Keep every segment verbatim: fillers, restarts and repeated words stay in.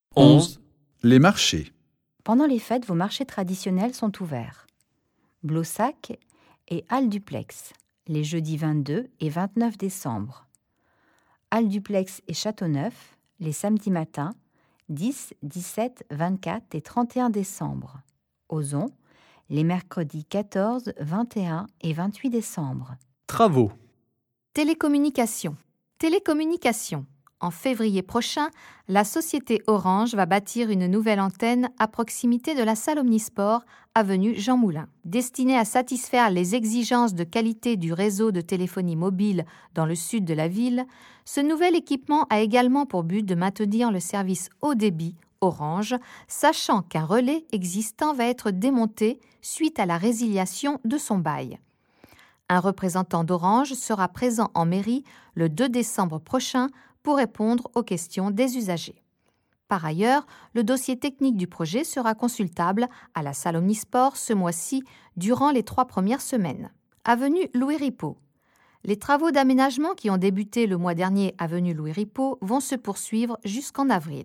onze. Les marchés. Pendant les fêtes, vos marchés traditionnels sont ouverts. Blossac et Halle-Duplex, les jeudis vingt-deux et vingt-neuf décembre. Halle-Duplex et Châteauneuf, les samedis matins, dix, dix-sept, vingt-quatre et trente et un décembre. Ozon, les mercredis quatorze, vingt et un et vingt-huit décembre. Travaux. Télécommunications. Télécommunications. En février prochain, la société Orange va bâtir une nouvelle antenne à proximité de la salle Omnisport, avenue Jean Moulin. Destinée à satisfaire les exigences de qualité du réseau de téléphonie mobile dans le sud de la ville, ce nouvel équipement a également pour but de maintenir le service haut débit Orange, sachant qu'un relais existant va être démonté suite à la résiliation de son bail. Un représentant d'Orange sera présent en mairie le deux décembre prochain pour répondre aux questions des usagers. Par ailleurs, le dossier technique du projet sera consultable à la salle Omnisport ce mois-ci durant les trois premières semaines. Avenue Louis Ripot. Les travaux d'aménagement qui ont débuté le mois dernier avenue Louis Ripot vont se poursuivre jusqu'en avril.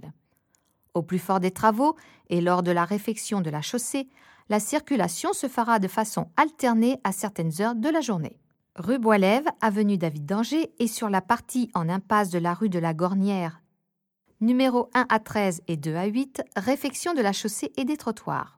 Au plus fort des travaux et lors de la réfection de la chaussée, la circulation se fera de façon alternée à certaines heures de la journée. Rue Boislève, avenue David d'Angers et sur la partie en impasse de la rue de la Gornière, numéro un à treize et deux à huit, réfection de la chaussée et des trottoirs.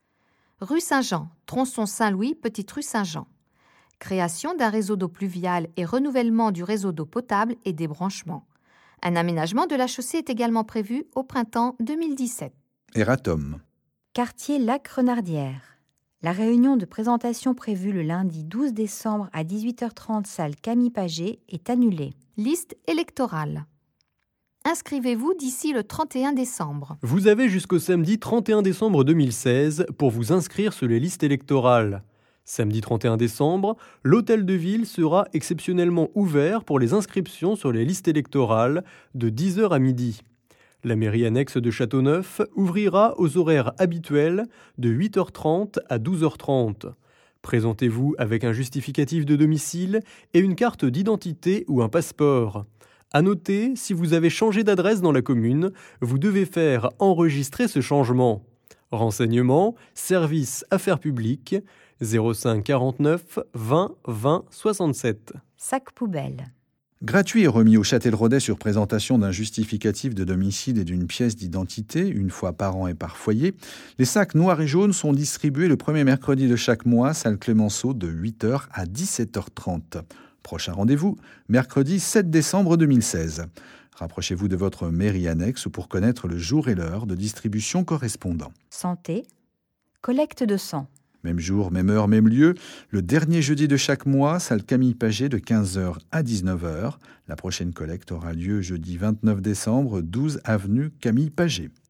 Rue Saint-Jean, tronçon Saint-Louis, petite rue Saint-Jean. Création d'un réseau d'eau pluviale et renouvellement du réseau d'eau potable et des branchements. Un aménagement de la chaussée est également prévu au printemps deux mille dix-sept. Eratom. Quartier Lac-Renardière. La réunion de présentation prévue le lundi douze décembre à dix-huit heures trente, salle Camille Paget, est annulée. Liste électorale. Inscrivez-vous d'ici le trente et un décembre. Vous avez jusqu'au samedi trente et un décembre deux mille seize pour vous inscrire sur les listes électorales. Samedi trente et un décembre, l'hôtel de ville sera exceptionnellement ouvert pour les inscriptions sur les listes électorales de dix heures à midi. La mairie annexe de Châteauneuf ouvrira aux horaires habituels de huit heures trente à douze heures trente. Présentez-vous avec un justificatif de domicile et une carte d'identité ou un passeport. À noter, si vous avez changé d'adresse dans la commune, vous devez faire enregistrer ce changement. Renseignements, service affaires publiques, zéro cinq quarante-neuf vingt vingt soixante-sept. Sac poubelle. Gratuit et remis au Châtelleraudais sur présentation d'un justificatif de domicile et d'une pièce d'identité, une fois par an et par foyer. Les sacs noirs et jaunes sont distribués le premier mercredi de chaque mois, salle Clémenceau, de huit heures à dix-sept heures trente. Prochain rendez-vous, mercredi sept décembre deux mille seize. Rapprochez-vous de votre mairie annexe pour connaître le jour et l'heure de distribution correspondant. Santé. Collecte de sang. Même jour, même heure, même lieu. Le dernier jeudi de chaque mois, salle Camille Paget de quinze heures à dix-neuf heures. La prochaine collecte aura lieu jeudi vingt-neuf décembre, douze avenue Camille Paget.